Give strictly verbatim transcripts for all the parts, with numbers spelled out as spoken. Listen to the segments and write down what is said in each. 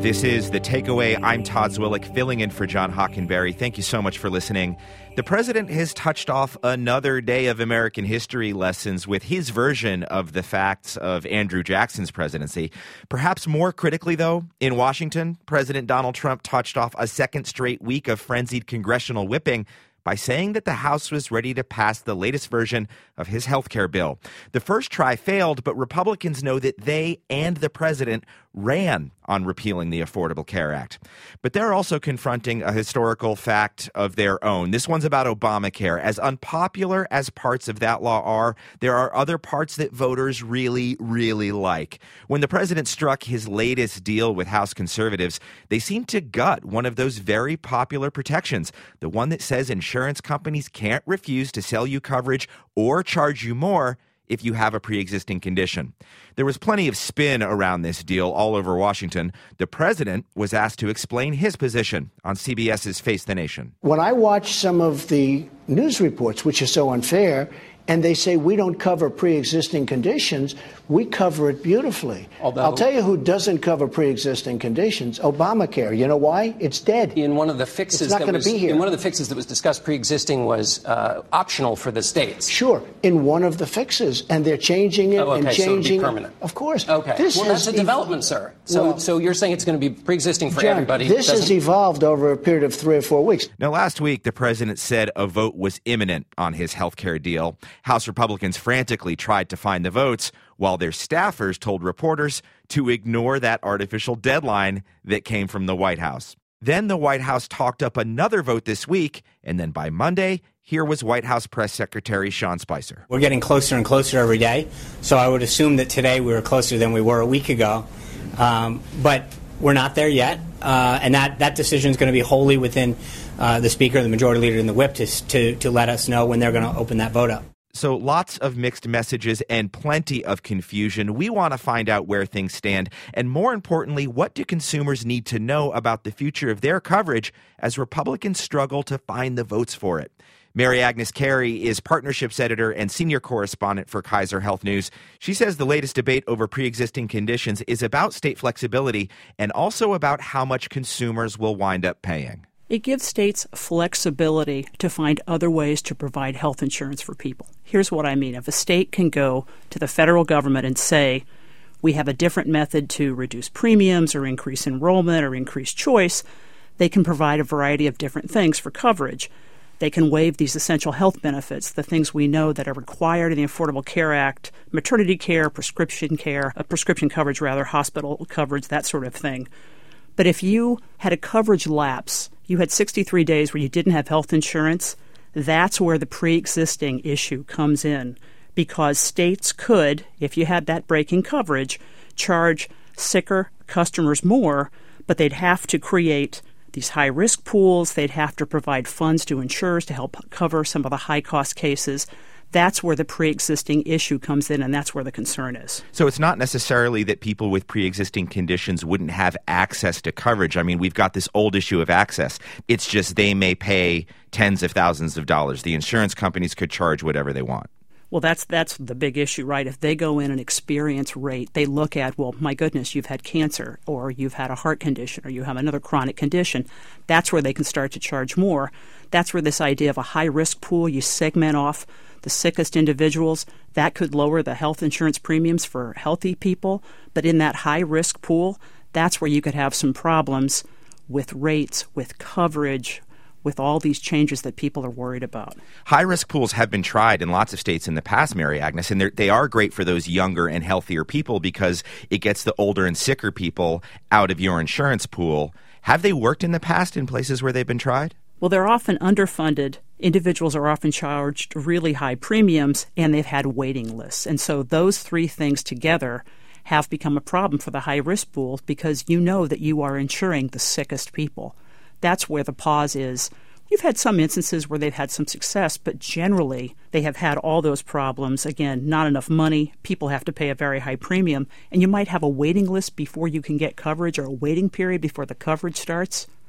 This is The Takeaway. I'm Todd Zwillich, filling in for John Hockenberry. Thank you so much for listening. The president has touched off another day of American history lessons with his version of the facts of Andrew Jackson's presidency. Perhaps more critically, though, in Washington, President Donald Trump touched off a second straight week of frenzied congressional whipping by saying that the House was ready to pass the latest version of his health care bill. The first try failed, but Republicans know that they and the president ran on repealing the Affordable Care Act. But they're also confronting a historical fact of their own. This one's about Obamacare. As unpopular as parts of that law are, there are other parts that voters really, really like. When the president struck his latest deal with House conservatives, they seemed to gut one of those very popular protections, the one that says insurance companies can't refuse to sell you coverage or charge you more if you have a pre-existing condition. There was plenty of spin around this deal all over Washington. The president was asked to explain his position on CBS's Face the Nation. When I watch some of the news reports, which are so unfair, and they say we don't cover pre-existing conditions, we cover it beautifully. Although, I'll tell you who doesn't cover pre-existing conditions: Obamacare. You know why? It's dead. In one of the fixes it's not that was be here. in one of the fixes that was discussed, pre-existing was uh, optional for the states. Sure, in one of the fixes, and they're changing it oh, okay. and changing so it'd be permanent. Of course. Okay. This well, that's a development, ev- sir. So, well, so you're saying it's going to be pre-existing for John, everybody? This Doesn't... has evolved over a period of three or four weeks. Now, last week, the president said a vote was imminent on his health care deal. House Republicans frantically tried to find the votes, while their staffers told reporters to ignore that artificial deadline that came from the White House. Then the White House talked up another vote this week, and then by Monday, here was White House Press Secretary Sean Spicer. We're getting closer and closer every day, so I would assume that today we were closer than we were a week ago. Um, but we're not there yet, uh, and that, that decision is going to be wholly within uh, the Speaker, the Majority Leader, and the Whip to, to, to let us know when they're going to open that vote up. So lots of mixed messages and plenty of confusion. We want to find out where things stand. And more importantly, what do consumers need to know about the future of their coverage as Republicans struggle to find the votes for it? Mary Agnes Carey is partnerships editor and senior correspondent for Kaiser Health News. She says the latest debate over pre-existing conditions is about state flexibility and also about how much consumers will wind up paying. It gives states flexibility to find other ways to provide health insurance for people. Here's what I mean. If a state can go to the federal government and say, we have a different method to reduce premiums or increase enrollment or increase choice, they can provide a variety of different things for coverage. They can waive these essential health benefits, the things we know that are required in the Affordable Care Act, maternity care, prescription care, uh, prescription coverage rather, hospital coverage, that sort of thing. But if you had a coverage lapse, you had sixty-three days where you didn't have health insurance, that's where the pre-existing issue comes in. Because states could, if you had that breaking coverage, charge sicker customers more, but they'd have to create these high-risk pools. They'd have to provide funds to insurers to help cover some of the high-cost cases. That's where the pre-existing issue comes in, and that's where the concern is. So it's not necessarily that people with pre-existing conditions wouldn't have access to coverage. I mean, we've got this old issue of access. It's just they may pay tens of thousands of dollars. The insurance companies could charge whatever they want. Well, that's that's the big issue, right? If they go in and experience rate, they look at, well, my goodness, you've had cancer, or you've had a heart condition, or you have another chronic condition. That's where they can start to charge more. That's where this idea of a high-risk pool, you segment off the sickest individuals, that could lower the health insurance premiums for healthy people. But in that high-risk pool, that's where you could have some problems with rates, with coverage, with all these changes that people are worried about. High-risk pools have been tried in lots of states in the past, Mary Agnes, and they are great for those younger and healthier people because it gets the older and sicker people out of your insurance pool. Have they worked in the past in places where they've been tried? Well, they're often underfunded. Individuals are often charged really high premiums, and they've had waiting lists. And so those three things together have become a problem for the high-risk pool because you know that you are insuring the sickest people. That's where the pause is. You've had some instances where they've had some success, but generally they have had all those problems. Again, not enough money. People have to pay a very high premium, and you might have a waiting list before you can get coverage or a waiting period before the coverage starts.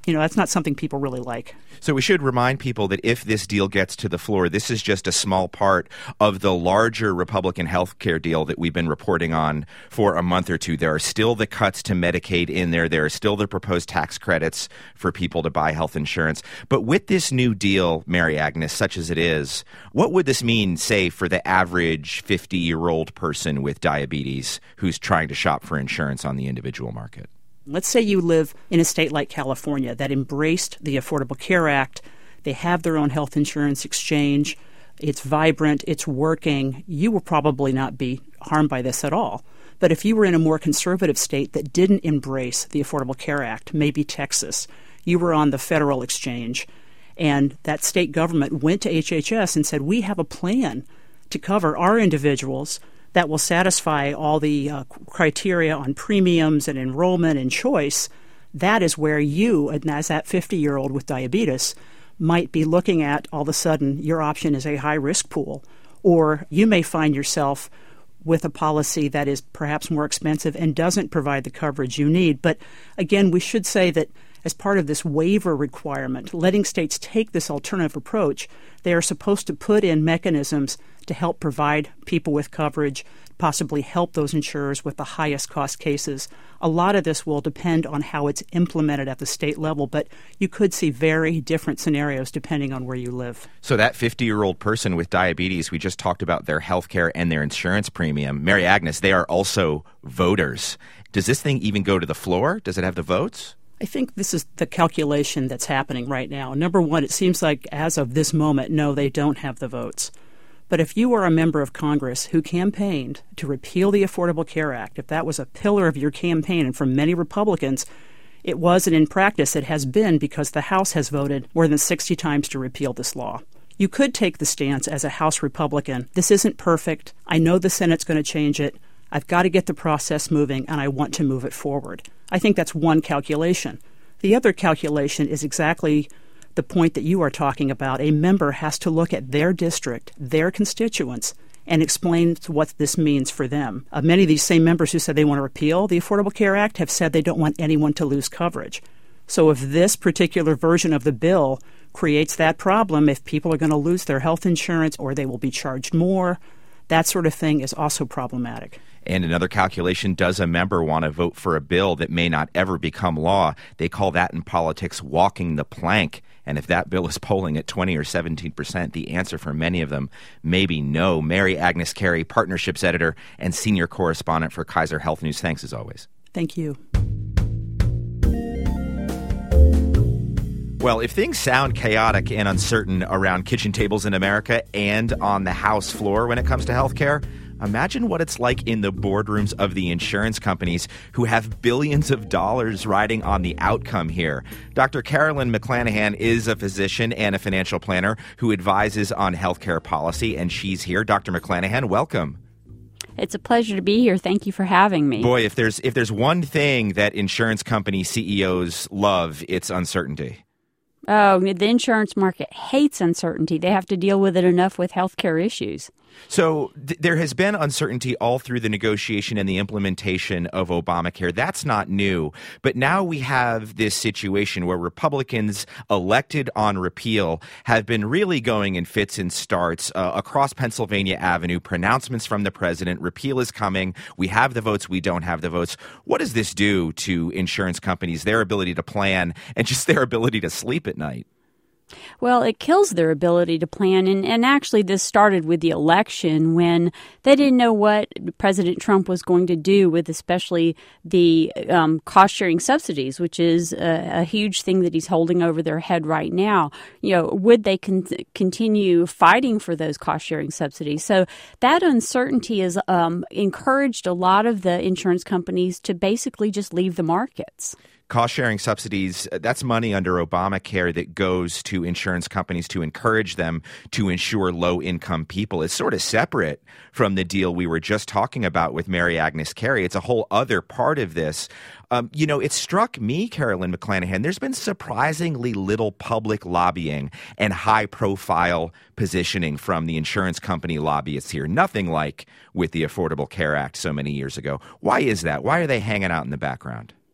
You know, that's not something people really like. So we should remind people that if this deal gets to the floor, this is just a small part of the larger Republican health care deal that we've been reporting on for a month or two. There are still the cuts to Medicaid in there. There are still the proposed tax credits for people to buy health insurance. But with this new deal, Mary Agnes, such as it is, what would this mean, say, for the average fifty-year-old person with diabetes who's trying to shop for insurance on the individual market? Let's say you live in a state like California that embraced the Affordable Care Act. They have their own health insurance exchange. It's vibrant. It's working. You will probably not be harmed by this at all. But if you were in a more conservative state that didn't embrace the Affordable Care Act, maybe Texas, you were on the federal exchange, and that state government went to H H S and said, we have a plan to cover our individuals that will satisfy all the uh, criteria on premiums and enrollment and choice, that is where you, as that fifty-year-old with diabetes, might be looking at all of a sudden your option is a high-risk pool. Or you may find yourself with a policy that is perhaps more expensive and doesn't provide the coverage you need. But again, we should say that as part of this waiver requirement, letting states take this alternative approach, they are supposed to put in mechanisms to help provide people with coverage, possibly help those insurers with the highest cost cases. A lot of this will depend on how it's implemented at the state level, but you could see very different scenarios depending on where you live. So that fifty-year-old person with diabetes, we just talked about their health care and their insurance premium. Mary Agnes, they are also voters. Does this thing even go to the floor? Does it have the votes? I think this is the calculation that's happening right now. Number one, it seems like as of this moment, no, they don't have the votes. But if you are a member of Congress who campaigned to repeal the Affordable Care Act, if that was a pillar of your campaign, and for many Republicans, it was, and in practice it has been because the House has voted more than sixty times to repeal this law. You could take the stance as a House Republican, this isn't perfect, I know the Senate's going to change it, I've got to get the process moving, and I want to move it forward. I think that's one calculation. The other calculation is exactly the point that you are talking about. A member has to look at their district, their constituents, and explain what this means for them. Uh, many of these same members who said they want to repeal the Affordable Care Act have said they don't want anyone to lose coverage. So if this particular version of the bill creates that problem, if people are going to lose their health insurance or they will be charged more, that sort of thing is also problematic. And another calculation, does a member want to vote for a bill that may not ever become law? They call that in politics walking the plank. And if that bill is polling at twenty or seventeen percent, the answer for many of them may be no. Mary Agnes Carey, Partnerships Editor and Senior Correspondent for Kaiser Health News. Thanks as always. Thank you. Well, if things sound chaotic and uncertain around kitchen tables in America and on the House floor when it comes to healthcare, imagine what it's like in the boardrooms of the insurance companies who have billions of dollars riding on the outcome here. Doctor Carolyn McClanahan is a physician and a financial planner who advises on healthcare policy, and she's here. Doctor McClanahan, welcome. It's a pleasure to be here. Thank you for having me. Boy, if there's if there's one thing that insurance company C E Os love, it's uncertainty. Oh, the insurance market hates uncertainty. They have to deal with it enough with healthcare issues. So th- there has been uncertainty all through the negotiation and the implementation of Obamacare. That's not new. But now we have this situation where Republicans elected on repeal have been really going in fits and starts uh, across Pennsylvania Avenue. Pronouncements from the president, repeal is coming. We have the votes. We don't have the votes. What does this do to insurance companies, their ability to plan and just their ability to sleep at night? Well, it kills their ability to plan. And, and actually, this started with the election when they didn't know what President Trump was going to do with especially the um, cost-sharing subsidies, which is a, a huge thing that he's holding over their head right now. You know, would they con- continue fighting for those cost-sharing subsidies? So that uncertainty has um, encouraged a lot of the insurance companies to basically just leave the markets. Cost-sharing subsidies, that's money under Obamacare that goes to insurance companies to encourage them to insure low-income people. It's sort of separate from the deal we were just talking about with Mary Agnes Carey. It's a whole other part of this. Um, you know, it struck me, Carolyn McClanahan, there's been surprisingly little public lobbying and high-profile positioning from the insurance company lobbyists here. Nothing like with the Affordable Care Act so many years ago. Why is that? Why are they hanging out in the background?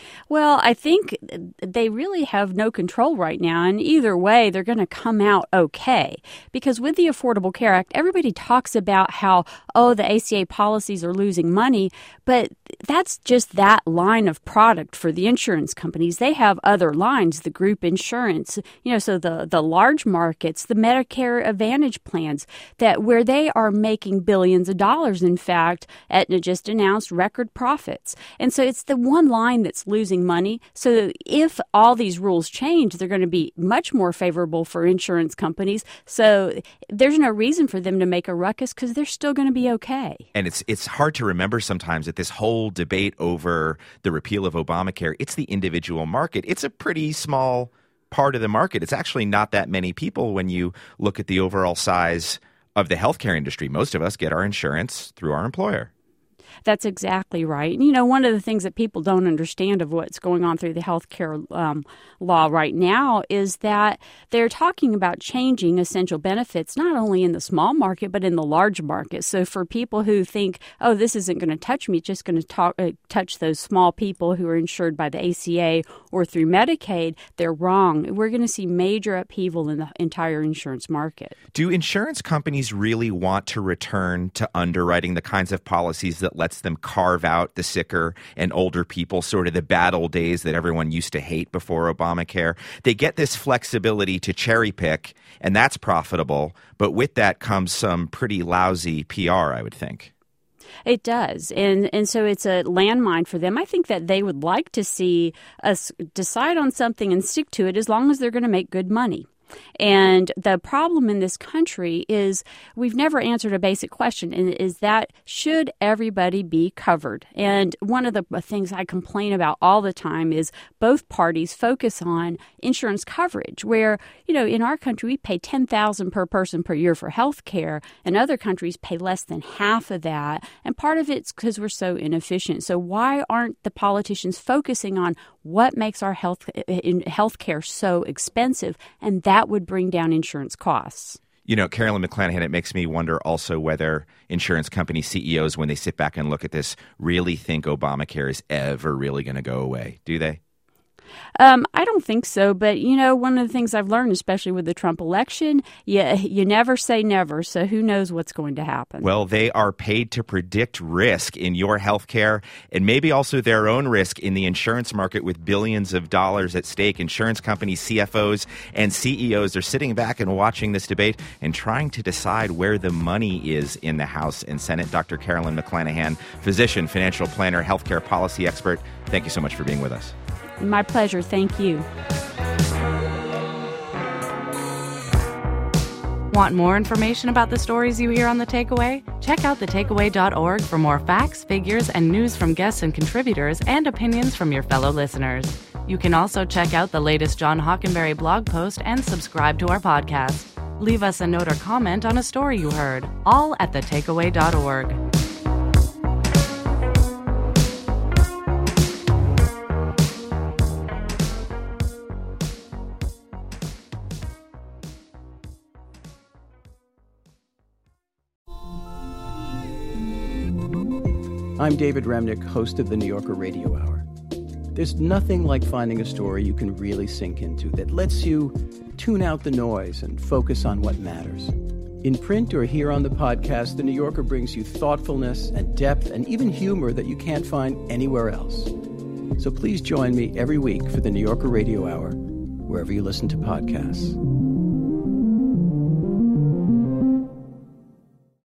Well, I think they really have no control right now, and either way, they're going to come out okay. Because with the Affordable Care Act, everybody talks about how, oh, the A C A policies are losing money, but that's just that line of product for the insurance companies. They have other lines, the group insurance, you know, so the, the large markets, the Medicare Advantage plans, that where they are making billions of dollars. In fact, Aetna just announced record profits. And so it's the one line that's losing money. So if all these rules change, they're going to be much more favorable for insurance companies. So there's no reason for them to make a ruckus because they're still going to be okay. And it's it's hard to remember sometimes that this whole debate over the repeal of Obamacare, it's the individual market. It's a pretty small part of the market. It's actually not that many people when you look at the overall size of the healthcare industry. Most of us get our insurance through our employer. That's exactly right. And, you know, one of the things that people don't understand of what's going on through the healthcare um, law right now is that they're talking about changing essential benefits, not only in the small market, but in the large market. So for people who think, oh, this isn't going to touch me, it's just going to talk, uh, touch those small people who are insured by the A C A or through Medicaid, they're wrong. We're going to see major upheaval in the entire insurance market. Do insurance companies really want to return to underwriting the kinds of policies that lets them carve out the sicker and older people, sort of the bad old days that everyone used to hate before Obamacare? They get this flexibility to cherry pick, and that's profitable. But with that comes some pretty lousy P R, I would think. It does. And and so it's a landmine for them. I think that they would like to see us decide on something and stick to it as long as they're going to make good money. And the problem in this country is we've never answered a basic question, and is that should everybody be covered? And one of the things I complain about all the time is both parties focus on insurance coverage, where, you know, in our country we pay ten thousand dollars per person per year for health care, and other countries pay less than half of that. And part of it's because we're so inefficient. So why aren't the politicians focusing on what makes our health in health care so expensive? And that would bring down insurance costs. You know, Carolyn McClanahan, it makes me wonder also whether insurance company C E Os, when they sit back and look at this, really think Obamacare is ever really going to go away. Do they? Um, I don't think so. But, you know, one of the things I've learned, especially with the Trump election, you, you never say never. So who knows what's going to happen? Well, they are paid to predict risk in your health care and maybe also their own risk in the insurance market with billions of dollars at stake. Insurance companies, C F Os, and C E Os are sitting back and watching this debate and trying to decide where the money is in the House and Senate. Doctor Carolyn McClanahan, physician, financial planner, healthcare policy expert, thank you so much for being with us. My pleasure. Thank you. Want more information about the stories you hear on The Takeaway? Check out the takeaway dot org for more facts, figures, and news from guests and contributors and opinions from your fellow listeners. You can also check out the latest John Hockenberry blog post and subscribe to our podcast. Leave us a note or comment on a story you heard, all at the takeaway dot org. I'm David Remnick, host of the New Yorker Radio Hour. There's nothing like finding a story you can really sink into that lets you tune out the noise and focus on what matters. In print or here on the podcast, the New Yorker brings you thoughtfulness and depth and even humor that you can't find anywhere else. So please join me every week for the New Yorker Radio Hour, wherever you listen to podcasts.